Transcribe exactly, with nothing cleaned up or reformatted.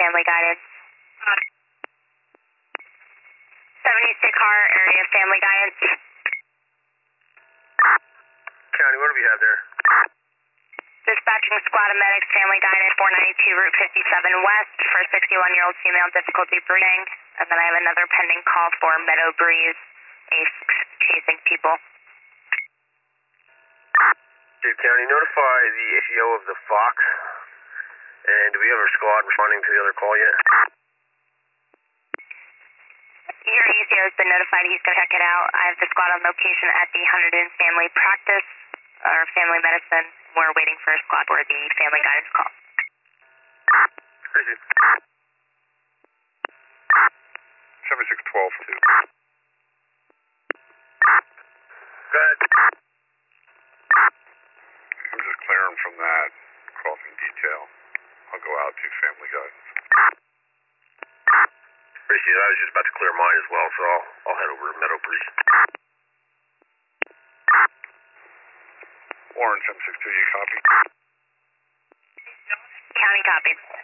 Family Guidance. seventy-six car area Family Guidance. County, what do we have there? Dispatching squad of medics, Family Guidance, four ninety-two Route fifty-seven West for a sixty-one-year-old female, difficulty breathing. And then I have another pending call for Meadow Breeze, a chasing people. Dude, County, notify the A C O of the Fox. And do we have our squad responding to the other call yet? Your A C O has been notified. He's going to check it out. I have the squad on location at the Hunterdon Family Practice, or Family Medicine. We're waiting for a squad for the Family Guidance call. Crazy. seventy-six twelve two. Go ahead. I'm just clearing from that crossing detail. I'll go out to Family Guidance. Appreciate it. I was just about to clear mine as well, so I'll, I'll head over to Meadow Breeze. Warren seven six two, you copy? County copies.